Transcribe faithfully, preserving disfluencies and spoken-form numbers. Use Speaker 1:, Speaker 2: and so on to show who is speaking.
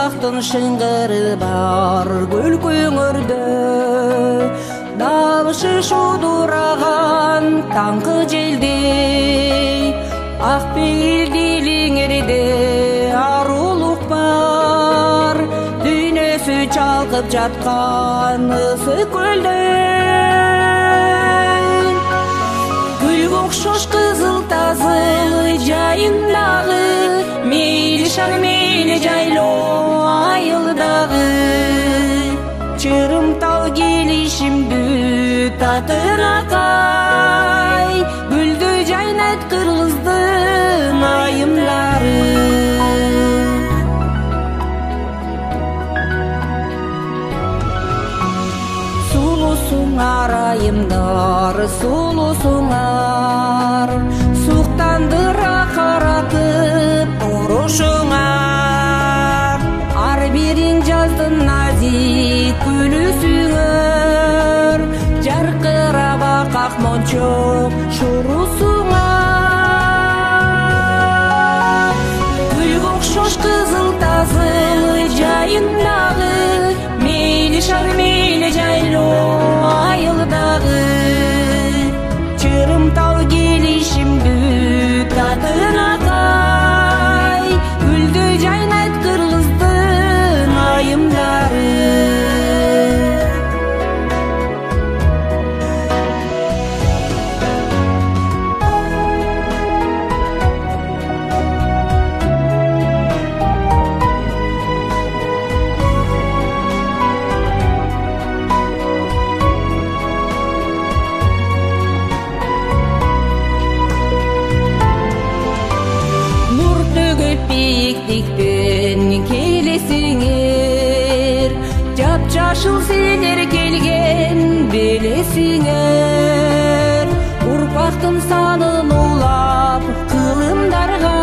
Speaker 1: Урпактын шыңгыры бар көлкөңөрдө, дабышы шудураган таңкы желдей, ак пейил дилиңерде арулук бар, дүйнөсү чалкып жаткан ысык көлдөн. Гүлгө окшош кызыл тазыл жайындагы, мейли шар мейли жайлоо айылдагы, чырымтал келишимдүү татыракай, гүлдү жайнайт кыргыздын айымдары. Сулусуңар айымдар, сулусуңар, суктандыра каратып турушуңар, ар бириң жаздын назик күлүсүңөр, жаркырабак ак мончок шурусуңар. Гүлгө окшош кызыл тазыл жайындагы, мейли шар мейли жайлоо айылдагы, чырымтал келишимдүү татыракай, гүлдү жайнайт кыргыздын айымдары. Биіктіктен келесіңер, жап-жашыл сендер келген белесіңер, урпақтың санын улап кылымдарға,